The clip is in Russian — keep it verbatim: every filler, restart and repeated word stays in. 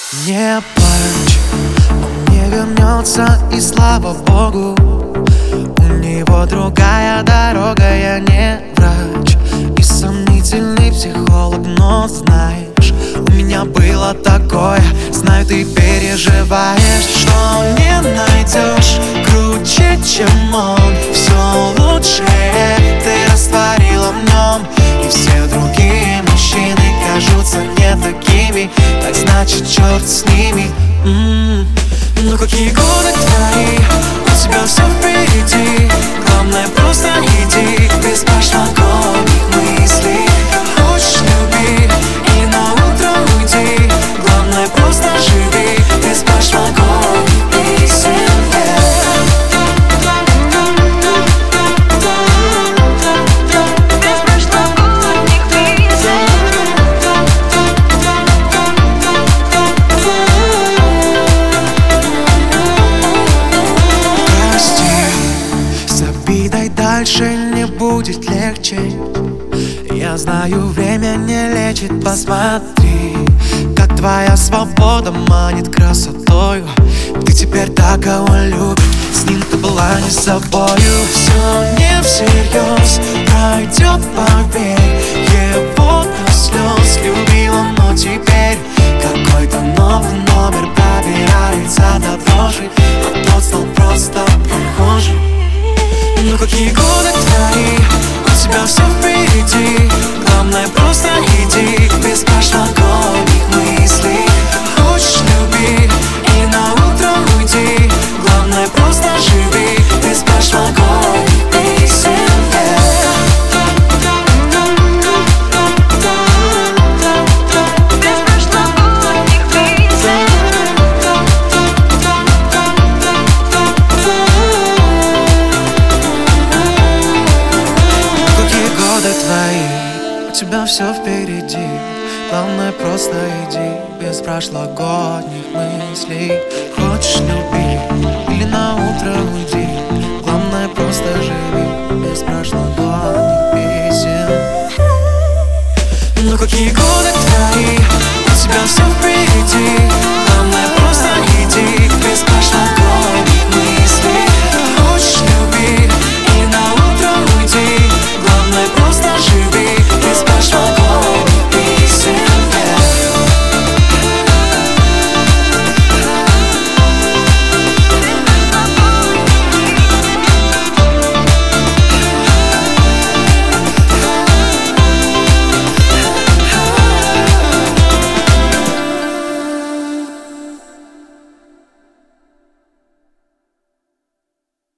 Не плачь, он не вернется, и слава Богу. У него другая дорога, я не врач и сомнительный психолог, но знаешь, у меня было такое. Знаю, ты переживаешь, что не найдешь круче, чем он. Все лучшее ты растворила в нем, и все другие мужчины кажутся не такими. Так значит, черт с ними. М-м-м. Ну какие годы твои, у тебя все впереди. Главное, просто иди без прошлогодних мыслей. Хочешь — люби, и на утро уйди. Главное, просто живи без прошлогодних песен. Дальше не будет легче. Я знаю, время не лечит. Посмотри, как твоя свобода манит красотою. Ты теперь так кого любишь, с ним ты была не собою. Все не всерьез, пройдет, поверь. Его до слез любила, но теперь какой-то новый номер пробирается до дрожи, а тот стал просто прохожим. Ну какие годы твои, у тебя все впереди. Главное, просто иди без прошлогодних мыслей. Хочешь — люби, и на утро уйди. Главное, просто живи без прошлогодних песен. Твои, у тебя все впереди. Главное, просто иди без прошлогодних мыслей. Хочешь — люби, или на утро уйди. Главное, просто живи без прошлогодних песен. Ну какие